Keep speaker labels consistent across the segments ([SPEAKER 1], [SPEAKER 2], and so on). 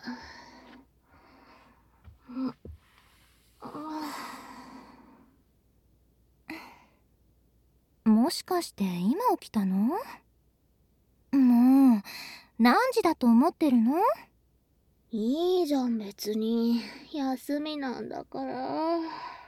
[SPEAKER 1] もしかして今起きたの？もう何時だと思ってるの？
[SPEAKER 2] いいじゃん別に、休みなんだから。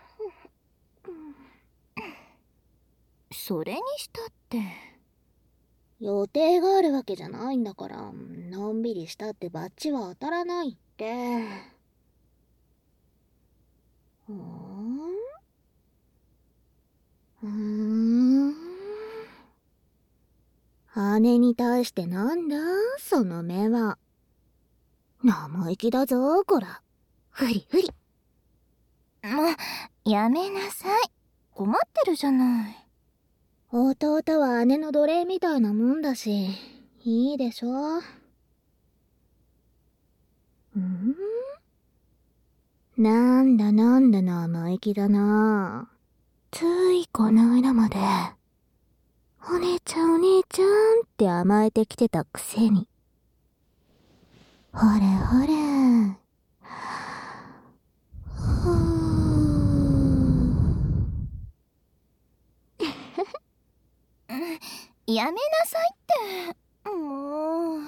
[SPEAKER 1] それにしたって。
[SPEAKER 2] 予定があるわけじゃないんだから、のんびりしたってバッチは当たらないって。姉に対してなんだその目は。生意気だぞこら。ふりふり。
[SPEAKER 1] もうやめなさい。困ってるじゃない。
[SPEAKER 2] 弟は姉の奴隷みたいなもんだし、いいでしょ。なんだ生意気だな。ついこの間までお姉ちゃんって甘えてきてたくせに。ほれほれ。
[SPEAKER 1] やめなさいって。もう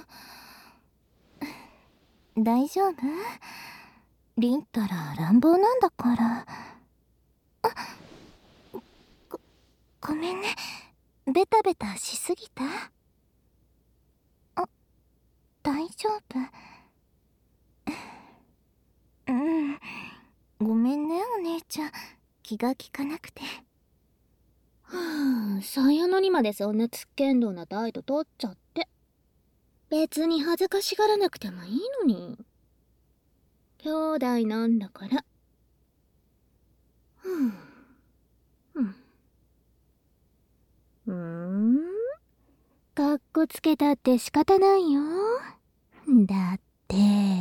[SPEAKER 1] 大丈夫？リンったら乱暴なんだから。ごめんね。ベタベタしすぎた？大丈夫？ごめんねお姉ちゃん、気が利かなくて。
[SPEAKER 2] さやのにまでそんなつっけんどうな態度取っちゃって。別に恥ずかしがらなくてもいいのに。兄弟なんだから。かっこつけたって仕方ないよ。だって。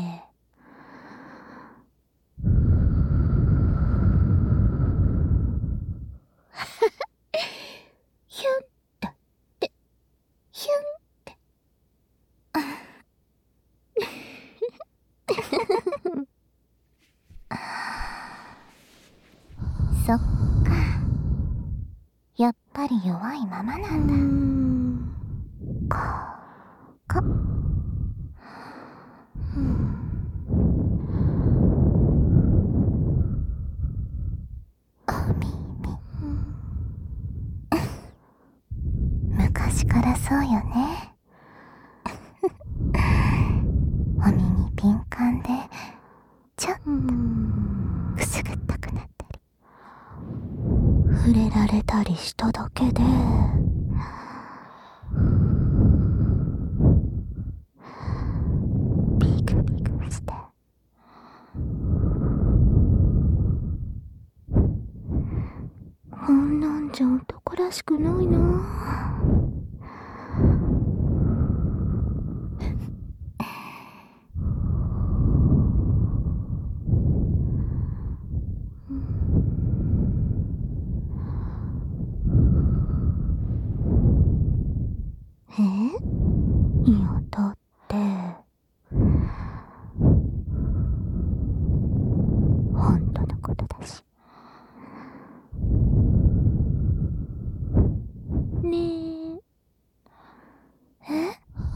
[SPEAKER 2] ヒュンだって。ヒュンって。
[SPEAKER 1] そっか。やっぱり弱いままなんだ。こお耳。昔からそうよね。お耳敏感でちょっとくすぐったくなったり、
[SPEAKER 2] 触れられたりしただけで
[SPEAKER 1] ビクビクして。
[SPEAKER 2] こんなんじゃ男らしくないな。いやだって本当のことだしね。
[SPEAKER 1] え？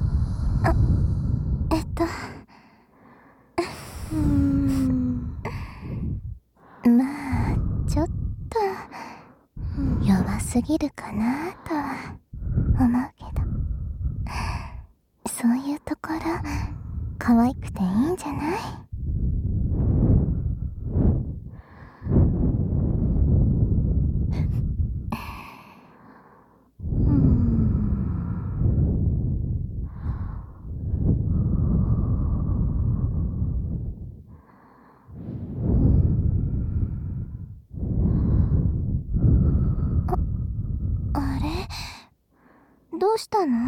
[SPEAKER 1] まあちょっと弱すぎるかなとは思うけど、そういうところ可愛くていいんじゃない？あれ？どうしたの？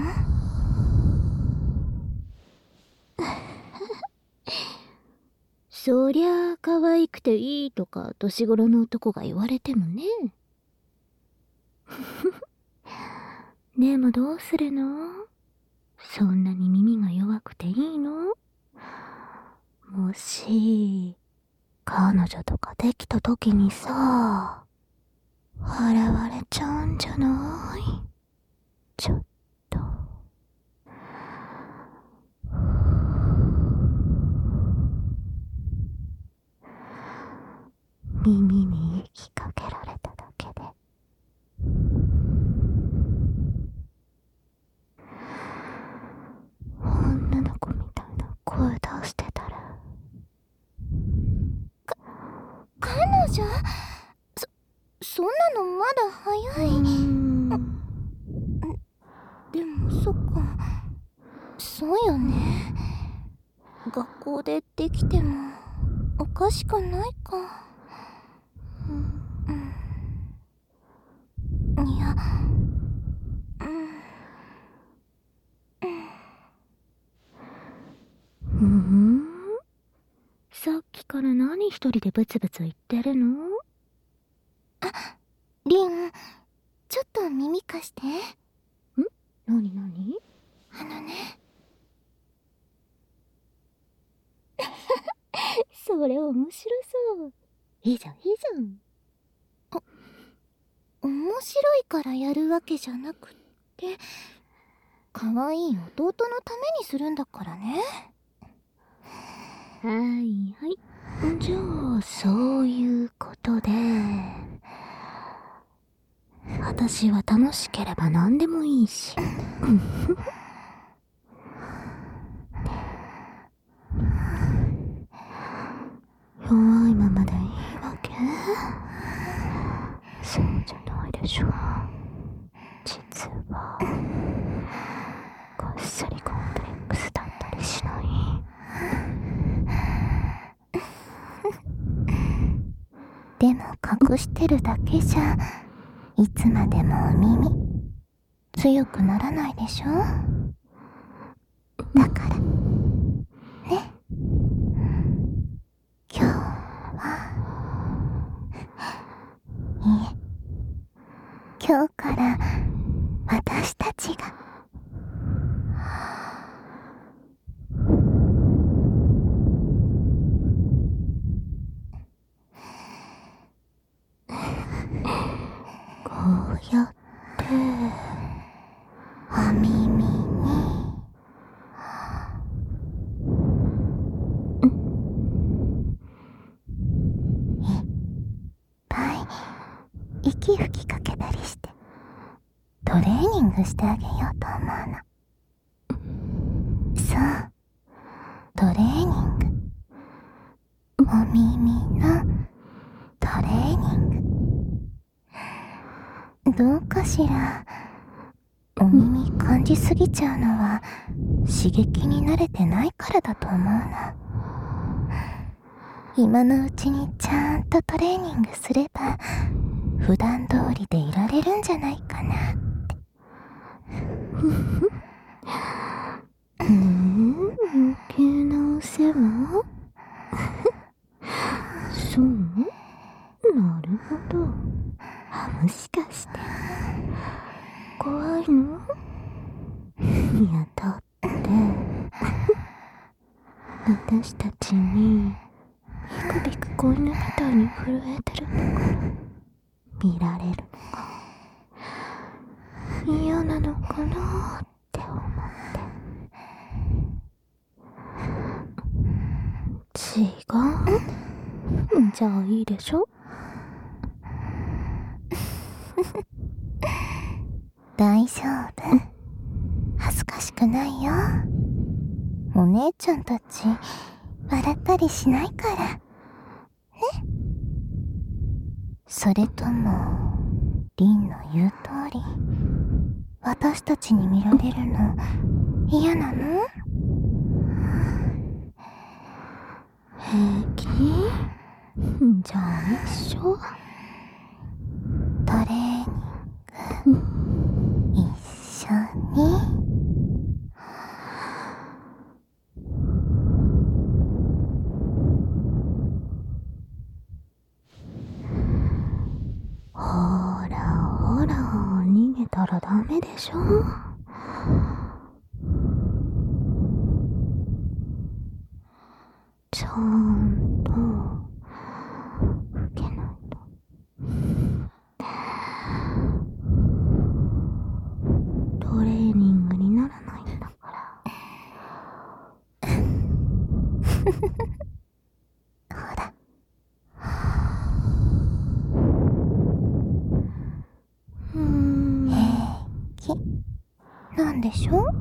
[SPEAKER 2] そりゃあ可愛くていいとか年頃の男が言われてもね。でもどうするの？そんなに耳が弱くていいの？ し、彼女とかできた時にさ、笑われちゃうんじゃない？ちょっと。耳に息かけられただけで。女の子みたいな声出してたら。
[SPEAKER 1] 彼女？そんなのまだ早い。でもそっか。そうよね。学校でできてもおかしくないか。いや、
[SPEAKER 2] さっきから何一人でブツブツ言ってるの？
[SPEAKER 1] リン、ちょっと耳貸して。
[SPEAKER 2] 何？それ面白そう。いいじゃん。
[SPEAKER 1] 面白いからやるわけじゃなくって、可愛い弟のためにするんだからね。
[SPEAKER 2] はい。じゃあ、そういうことで、私は楽しければ何でもいいし。弱いままでいいわけ？そうじゃないでしょ。実はこっそりコンプレックスだったりしない？
[SPEAKER 1] でも隠してるだけじゃいつまでもお耳強くならないでしょ。だからね、今日はいえ、今日から私たちが
[SPEAKER 2] こうやって
[SPEAKER 1] お耳にいっぱい息吹きかけたりしてトレーニングしてあげようと思うの。そう、トレーニング。お耳のトレーニング。どうかしら。お耳感じすぎちゃうのは刺激に慣れてないからだと思うの。今のうちにちゃんとトレーニングすれば普段通りでいられるんじゃないかなって。
[SPEAKER 2] 余計なお世話？そう？なるほど。もしかして怖いの？いや、だって私たちにビクビク子犬みたいに震えてるところ見られるのが嫌なのかなって思って。違う？じゃあいいでしょ？
[SPEAKER 1] 大丈夫。恥ずかしくないよ。お姉ちゃんたち笑ったりしないからね。それともリンの言う通り私たちに見られるの嫌なの？
[SPEAKER 2] 平気？じゃあ一緒？
[SPEAKER 1] トレーニング一緒に。
[SPEAKER 2] ほら逃げたらダメでしょ。ちょゃんと受けないと。トレーニングにならないんだから。
[SPEAKER 1] ほら。平気なんでしょ？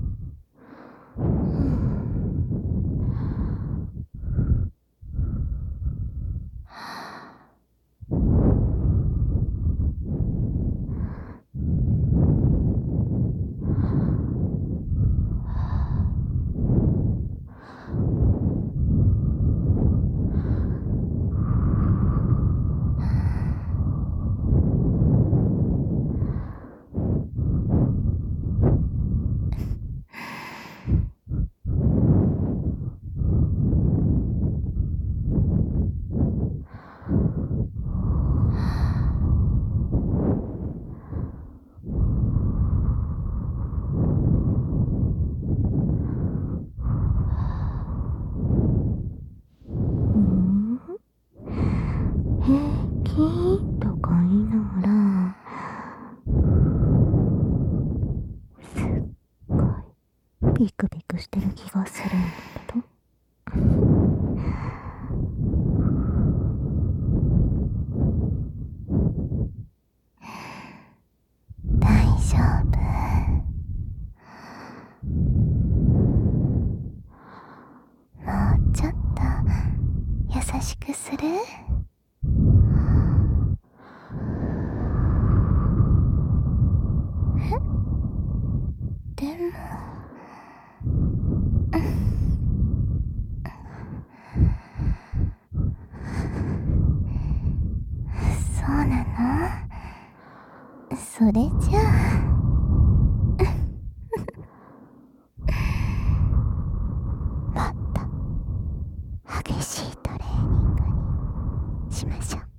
[SPEAKER 2] 平気とか言いながら、すっごいビクビクしてる気がするんだけど。
[SPEAKER 1] 大丈夫。もうちょっと優しくする？でも、そうなの？それじゃあもっと激しいトレーニングにしましょう。